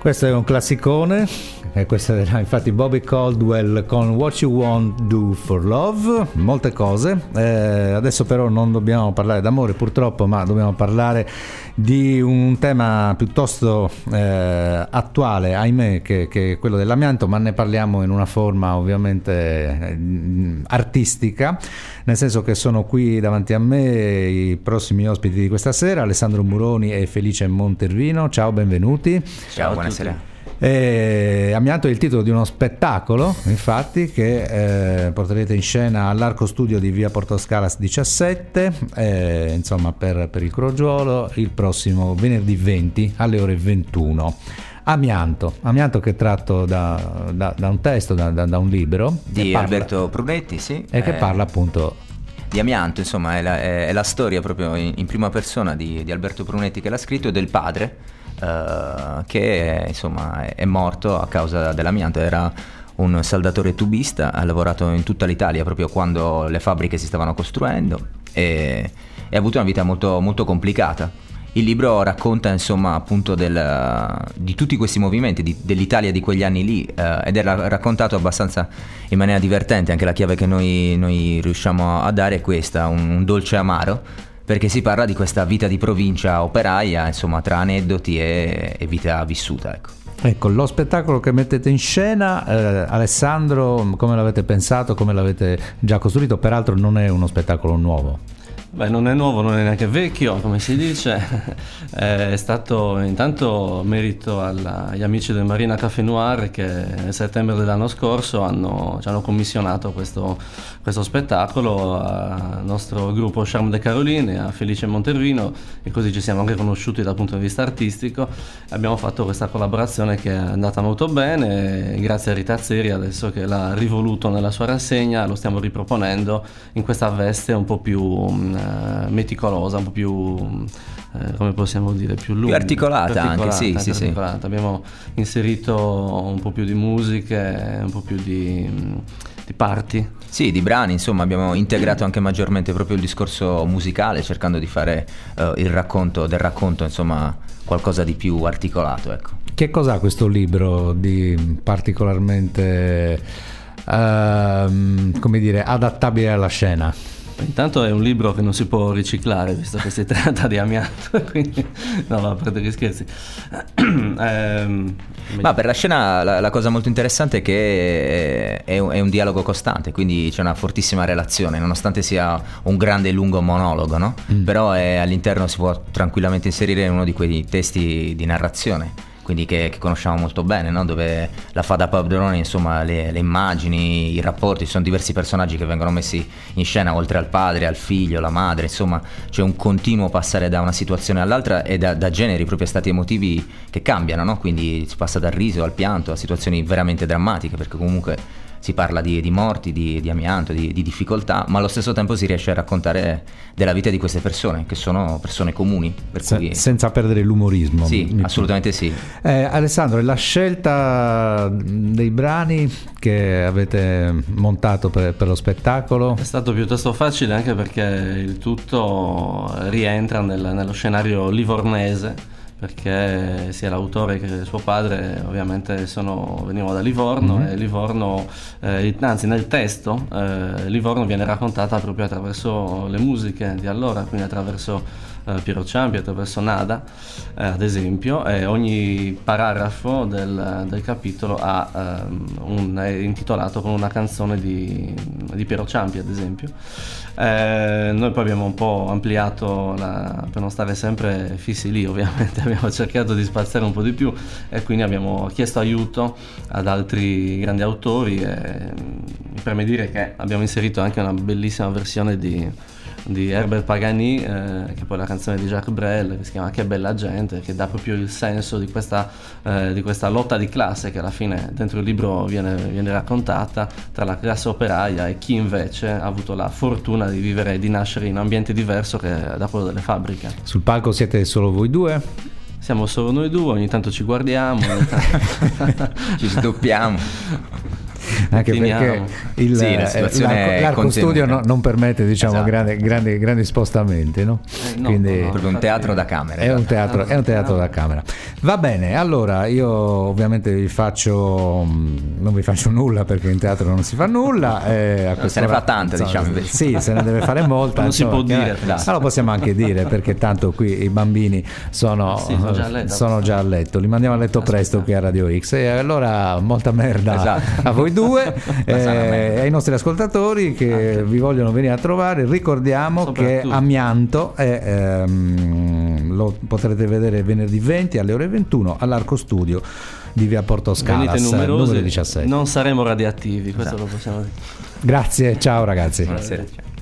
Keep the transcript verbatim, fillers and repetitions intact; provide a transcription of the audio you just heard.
Questo è un classicone, e questo era infatti Bobby Caldwell con What You Won't Do For Love, molte cose. Eh, adesso però non dobbiamo parlare d'amore purtroppo, ma dobbiamo parlare di un tema piuttosto eh, attuale, ahimè, che, che è quello dell'amianto, ma ne parliamo in una forma ovviamente eh, artistica, nel senso che sono qui davanti a me i prossimi ospiti di questa sera, Alessandro Muroni e Felice Montervino. Ciao, benvenuti. Ciao, buonasera. Eh, Amianto è il titolo di uno spettacolo, infatti, che eh, porterete in scena all'Arco Studio di via Portoscalas diciassette, eh, insomma per, per il Crogiuolo, il prossimo venerdì venti alle ore ventuno. Amianto, Amianto che è tratto da, da, da un testo, da, da, da un libro di parla, Alberto Prunetti, sì, e che eh, parla appunto di amianto, insomma è la, è, è la storia proprio in, in prima persona di, di Alberto Prunetti, che l'ha scritto, e del padre Uh, che insomma è, è morto a causa dell'amianto. Era un saldatore tubista, ha lavorato in tutta l'Italia proprio quando le fabbriche si stavano costruendo e, e ha avuto una vita molto, molto complicata. Il libro racconta insomma appunto del, di tutti questi movimenti di, dell'Italia di quegli anni lì, uh, ed è raccontato abbastanza in maniera divertente. Anche la chiave che noi, noi riusciamo a dare è questa, un, un dolce amaro, perché si parla di questa vita di provincia operaia, insomma, tra aneddoti e, e vita vissuta, ecco. Ecco, lo spettacolo che mettete in scena, eh, Alessandro, come l'avete pensato, come l'avete già costruito? Peraltro non è uno spettacolo nuovo. Beh, non è nuovo, non è neanche vecchio, come si dice. È stato intanto merito alla, agli amici del Marina Café Noir, che nel settembre dell'anno scorso hanno, ci hanno commissionato questo, questo spettacolo al nostro gruppo Charme de Caroline e a Felice Montervino, e così ci siamo anche conosciuti dal punto di vista artistico. Abbiamo fatto questa collaborazione che è andata molto bene, e grazie a Rita Zeri, adesso che l'ha rivoluto nella sua rassegna, lo stiamo riproponendo in questa veste un po' più meticolosa, un po' più eh, come possiamo dire, più lunga, più articolata, più articolata anche, sì, anche sì, articolata. Sì. Abbiamo inserito un po' più di musiche, un po' più di, di parti. Sì, di brani, insomma, abbiamo integrato anche maggiormente proprio il discorso musicale, cercando di fare uh, il racconto del racconto, insomma, qualcosa di più articolato, ecco. Che cos'ha questo libro di particolarmente uh, come dire, adattabile alla scena? Intanto è un libro che non si può riciclare, visto che si tratta di amianto, quindi no, no, a parte gli scherzi. ehm, Ma per la scena la, la cosa molto interessante è che è, è, un, è un dialogo costante, quindi c'è una fortissima relazione, nonostante sia un grande e lungo monologo, no? Mm. Però è, all'interno si può tranquillamente inserire in uno di quei testi di narrazione, quindi che, che conosciamo molto bene, no? Dove la fa da padrone, insomma, le, le immagini, i rapporti. Ci sono diversi personaggi che vengono messi in scena, oltre al padre, al figlio, la madre, insomma c'è un continuo passare da una situazione all'altra, e da, da generi, proprio stati emotivi che cambiano, no? Quindi si passa dal riso al pianto a situazioni veramente drammatiche, perché comunque si parla di, di morti, di, di amianto, di, di difficoltà, ma allo stesso tempo si riesce a raccontare della vita di queste persone, che sono persone comuni. Per Se, cui... Senza perdere l'umorismo. Sì, assolutamente sì. Eh, Alessandro, la scelta dei brani che avete montato per, per lo spettacolo? È stato piuttosto facile, anche perché il tutto rientra nel, nello scenario livornese, perché sia l'autore che suo padre ovviamente sono, venivano da Livorno, mm-hmm. e Livorno, eh, anzi nel testo, eh, Livorno viene raccontata proprio attraverso le musiche di allora, quindi attraverso eh, Piero Ciampi, attraverso Nada, eh, ad esempio, e ogni paragrafo del, del capitolo ha, um, un, è intitolato con una canzone di, di Piero Ciampi, ad esempio. Eh, noi poi abbiamo un po' ampliato la, per non stare sempre fissi lì, ovviamente abbiamo cercato di spaziare un po' di più, e quindi abbiamo chiesto aiuto ad altri grandi autori, e mi preme dire che abbiamo inserito anche una bellissima versione di, di Herbert Pagani, eh, che poi è la canzone di Jacques Brel, che si chiama Che bella gente, che dà proprio il senso di questa, eh, di questa lotta di classe che alla fine dentro il libro viene, viene raccontata tra la classe operaia e chi invece ha avuto la fortuna di vivere e di nascere in un ambiente diverso che da quello delle fabbriche. Sul palco siete solo voi due? Siamo solo noi due, ogni tanto ci guardiamo, ogni tanto... ci sdoppiamo. anche Finiamo. perché il, Sì, la situazione l'arco, è l'arco contenuta. studio no, non permette, diciamo, Esatto. grandi, grandi, grandi spostamenti, no? Eh, no, Quindi no, no. Proprio un teatro da camera. è un teatro, è un teatro da camera. Va bene, allora io ovviamente vi faccio, non vi faccio nulla perché in teatro non si fa nulla. Eh, a No, se ne fa tanta, diciamo, invece. Sì, se ne deve fare molta. Non si insomma, può dire, chiaro- dai. Ma lo possiamo anche dire perché tanto qui i bambini sono, Sì, sono già a letto. sono già a letto. Li mandiamo a letto presto qui a Radio X. E allora molta merda Esatto. a voi due, La sana eh, merda. ai nostri ascoltatori che vi vogliono venire a trovare. Ricordiamo che Soprattutto. Amianto è, ehm, lo potrete vedere venerdì venti alle ore ventuno all'Arco Studio di via Porto Scalas, Venite numerosi, numero diciassette. non saremo radioattivi, questo lo possiamo dire. Grazie, ciao ragazzi. Buonasera.